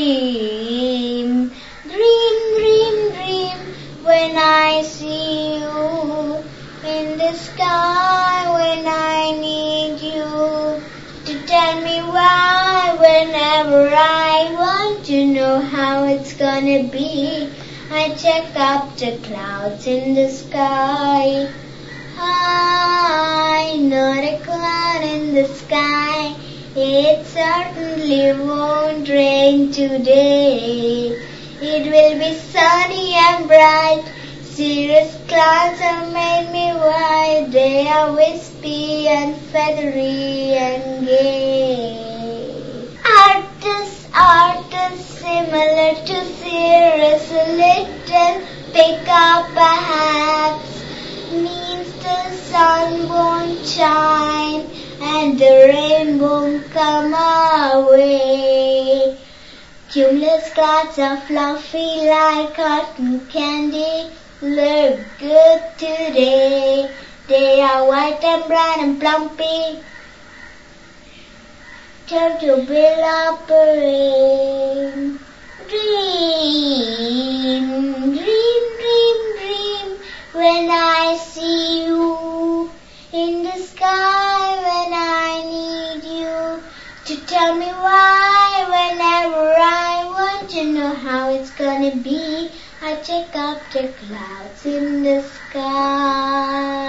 dream, dream, dream, dream, when I see you in the sky, when I need you to tell me why, whenever I want to know how it's gonna be, I check up the clouds in the sky. I not a cloud in the sky, it certainly won't rain today. It will be sunny and bright, cirrus clouds have made me white. They are wispy and feathery and gay. Artists similar to cirrus, a little pickup perhaps, means the sun won't shine and the rain won't come our way. Cumulus clouds are fluffy like cotton candy, look good today. They are white and brown and plumpy, time to build up a rain. Dream, dream, dream, dream, when I see you in the sky, when I need you to tell me why, whenever I want to know how it's gonna be, I check up the clouds in the sky.